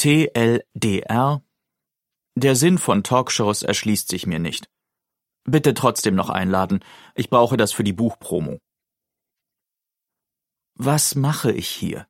TLDR: Der Sinn von Talkshows erschließt sich mir nicht. Bitte trotzdem noch einladen, ich brauche das für die Buchpromo. Was mache ich hier?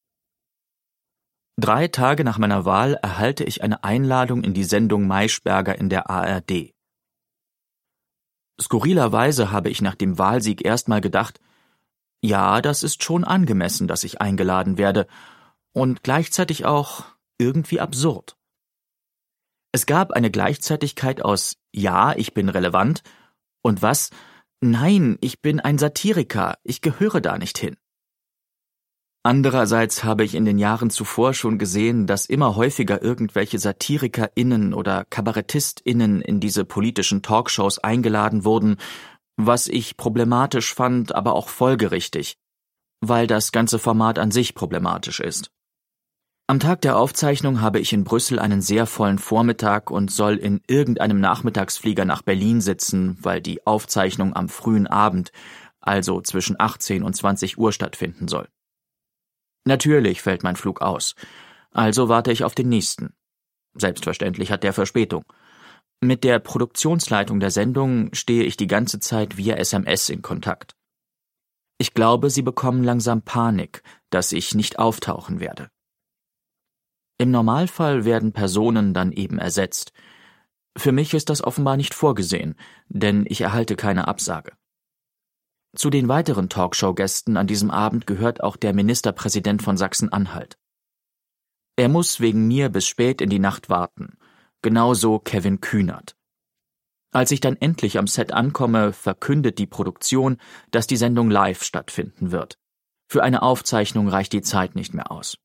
3 Tage nach meiner Wahl erhalte ich eine Einladung in die Sendung Maischberger in der ARD. Skurrilerweise habe ich nach dem Wahlsieg erstmal gedacht, ja, das ist schon angemessen, dass ich eingeladen werde, und gleichzeitig auch irgendwie absurd. Es gab eine Gleichzeitigkeit aus ja, ich bin relevant und was? Nein, ich bin ein Satiriker, ich gehöre da nicht hin. Andererseits habe ich in den Jahren zuvor schon gesehen, dass immer häufiger irgendwelche SatirikerInnen oder KabarettistInnen in diese politischen Talkshows eingeladen wurden, was ich problematisch fand, aber auch folgerichtig, weil das ganze Format an sich problematisch ist. Am Tag der Aufzeichnung habe ich in Brüssel einen sehr vollen Vormittag und soll in irgendeinem Nachmittagsflieger nach Berlin sitzen, weil die Aufzeichnung am frühen Abend, also zwischen 18 und 20 Uhr stattfinden soll. Natürlich fällt mein Flug aus, also warte ich auf den nächsten. Selbstverständlich hat der Verspätung. Mit der Produktionsleitung der Sendung stehe ich die ganze Zeit via SMS in Kontakt. Ich glaube, sie bekommen langsam Panik, dass ich nicht auftauchen werde. Im Normalfall werden Personen dann eben ersetzt. Für mich ist das offenbar nicht vorgesehen, denn ich erhalte keine Absage. Zu den weiteren Talkshow-Gästen an diesem Abend gehört auch der Ministerpräsident von Sachsen-Anhalt. Er muss wegen mir bis spät in die Nacht warten, genauso Kevin Kühnert. Als ich dann endlich am Set ankomme, verkündet die Produktion, dass die Sendung live stattfinden wird. Für eine Aufzeichnung reicht die Zeit nicht mehr aus.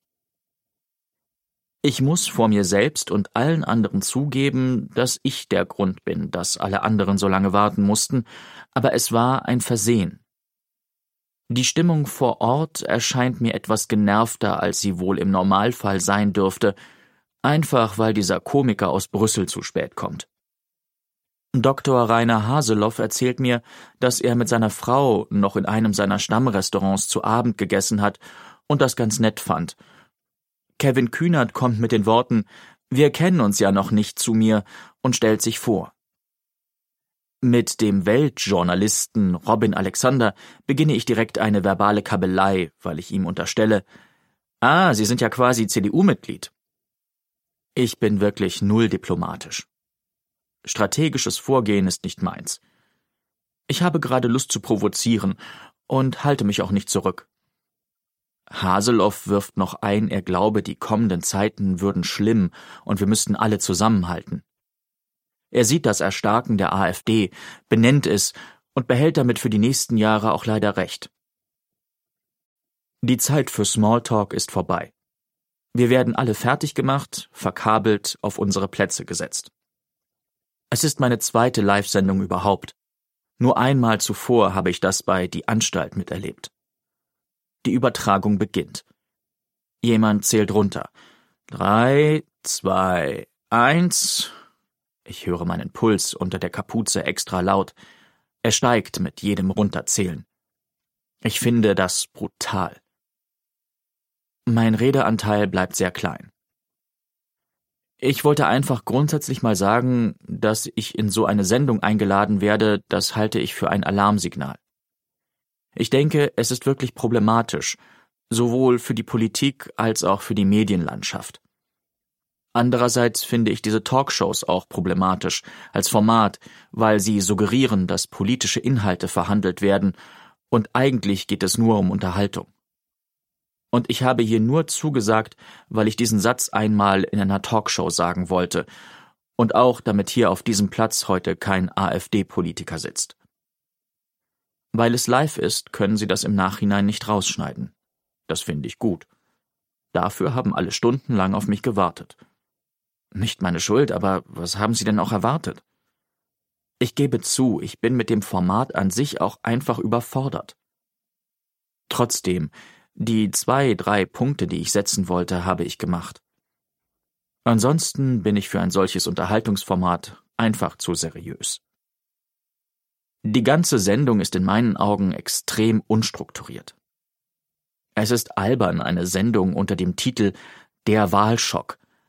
Ich muss vor mir selbst und allen anderen zugeben, dass ich der Grund bin, dass alle anderen so lange warten mussten, aber es war ein Versehen. Die Stimmung vor Ort erscheint mir etwas genervter, als sie wohl im Normalfall sein dürfte, einfach weil dieser Komiker aus Brüssel zu spät kommt. Dr. Rainer Haseloff erzählt mir, dass er mit seiner Frau noch in einem seiner Stammrestaurants zu Abend gegessen hat und das ganz nett fand. Kevin Kühnert kommt mit den Worten »Wir kennen uns ja noch nicht« zu mir und stellt sich vor. Mit dem Weltjournalisten Robin Alexander beginne ich direkt eine verbale Kabelei, weil ich ihm unterstelle, Sie sind ja quasi CDU-Mitglied. Ich bin wirklich null diplomatisch. Strategisches Vorgehen ist nicht meins. Ich habe gerade Lust zu provozieren und halte mich auch nicht zurück. Haseloff wirft noch ein, er glaube, die kommenden Zeiten würden schlimm und wir müssten alle zusammenhalten. Er sieht das Erstarken der AfD, benennt es und behält damit für die nächsten Jahre auch leider recht. Die Zeit für Smalltalk ist vorbei. Wir werden alle fertig gemacht, verkabelt, auf unsere Plätze gesetzt. Es ist meine zweite Live-Sendung überhaupt. Nur einmal zuvor habe ich das bei Die Anstalt miterlebt. Die Übertragung beginnt. Jemand zählt runter. 3, 2, 1. Ich höre meinen Puls unter der Kapuze extra laut. Er steigt mit jedem Runterzählen. Ich finde das brutal. Mein Redeanteil bleibt sehr klein. Ich wollte einfach grundsätzlich mal sagen, dass ich in so eine Sendung eingeladen werde, das halte ich für ein Alarmsignal. Ich denke, es ist wirklich problematisch, sowohl für die Politik als auch für die Medienlandschaft. Andererseits finde ich diese Talkshows auch problematisch als Format, weil sie suggerieren, dass politische Inhalte verhandelt werden und eigentlich geht es nur um Unterhaltung. Und ich habe hier nur zugesagt, weil ich diesen Satz einmal in einer Talkshow sagen wollte und auch damit hier auf diesem Platz heute kein AfD-Politiker sitzt. Weil es live ist, können Sie das im Nachhinein nicht rausschneiden. Das finde ich gut. Dafür haben alle stundenlang auf mich gewartet. Nicht meine Schuld, aber was haben Sie denn auch erwartet? Ich gebe zu, ich bin mit dem Format an sich auch einfach überfordert. Trotzdem, die 2, 3 Punkte, die ich setzen wollte, habe ich gemacht. Ansonsten bin ich für ein solches Unterhaltungsformat einfach zu seriös. Die ganze Sendung ist in meinen Augen extrem unstrukturiert. Es ist albern, eine Sendung unter dem Titel »Der Wahlschock«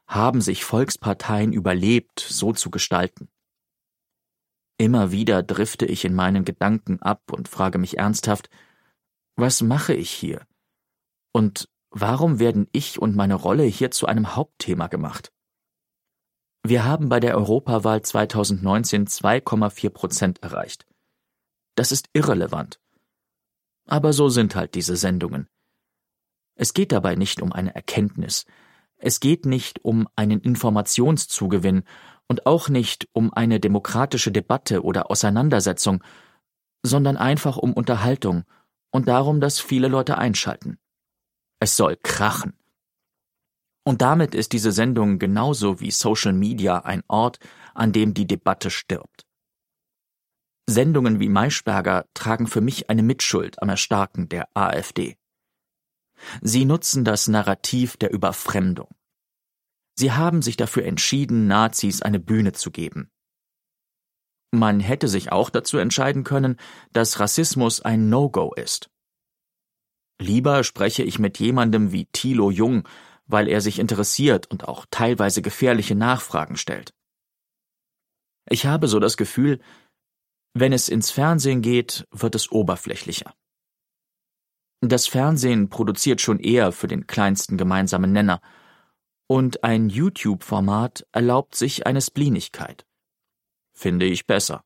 haben sich Volksparteien überlebt, so zu gestalten? Immer wieder drifte ich in meinen Gedanken ab und frage mich ernsthaft, was mache ich hier? Und warum werden ich und meine Rolle hier zu einem Hauptthema gemacht? Wir haben bei der Europawahl 2019 2,4% erreicht. Das ist irrelevant. Aber so sind halt diese Sendungen. Es geht dabei nicht um eine Erkenntnis. Es geht nicht um einen Informationszugewinn und auch nicht um eine demokratische Debatte oder Auseinandersetzung, sondern einfach um Unterhaltung und darum, dass viele Leute einschalten. Es soll krachen. Und damit ist diese Sendung genauso wie Social Media ein Ort, an dem die Debatte stirbt. Sendungen wie Maischberger tragen für mich eine Mitschuld am Erstarken der AfD. Sie nutzen das Narrativ der Überfremdung. Sie haben sich dafür entschieden, Nazis eine Bühne zu geben. Man hätte sich auch dazu entscheiden können, dass Rassismus ein No-Go ist. Lieber spreche ich mit jemandem wie Thilo Jung, weil er sich interessiert und auch teilweise gefährliche Nachfragen stellt. Ich habe so das Gefühl, wenn es ins Fernsehen geht, wird es oberflächlicher. Das Fernsehen produziert schon eher für den kleinsten gemeinsamen Nenner, und ein YouTube-Format erlaubt sich eine Spleenigkeit. Finde ich besser.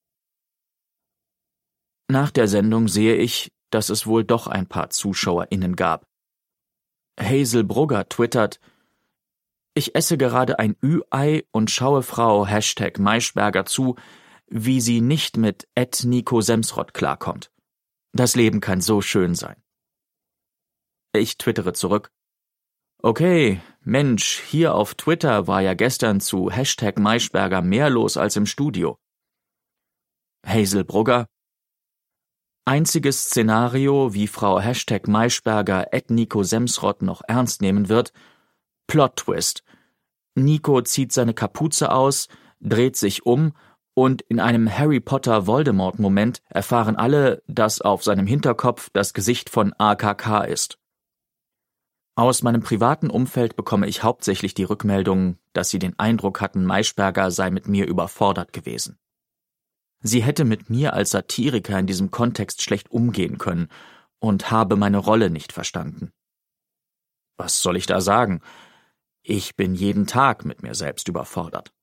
Nach der Sendung sehe ich, dass es wohl doch ein paar ZuschauerInnen gab. Hazel Brugger twittert: Ich esse gerade ein Ü-Ei und schaue Frau #Maischberger zu, wie sie nicht mit @Nico Semsrott klarkommt. Das Leben kann so schön sein. Ich twittere zurück: Okay, Mensch, hier auf Twitter war ja gestern zu #Maischberger mehr los als im Studio. Hazel Brugger: Einziges Szenario, wie Frau #Maischberger @Nico Semsrott noch ernst nehmen wird: Plot-Twist. Nico zieht seine Kapuze aus, dreht sich um und in einem Harry-Potter-Voldemort-Moment erfahren alle, dass auf seinem Hinterkopf das Gesicht von AKK ist. Aus meinem privaten Umfeld bekomme ich hauptsächlich die Rückmeldung, dass sie den Eindruck hatten, Maischberger sei mit mir überfordert gewesen. Sie hätte mit mir als Satiriker in diesem Kontext schlecht umgehen können und habe meine Rolle nicht verstanden. Was soll ich da sagen? Ich bin jeden Tag mit mir selbst überfordert.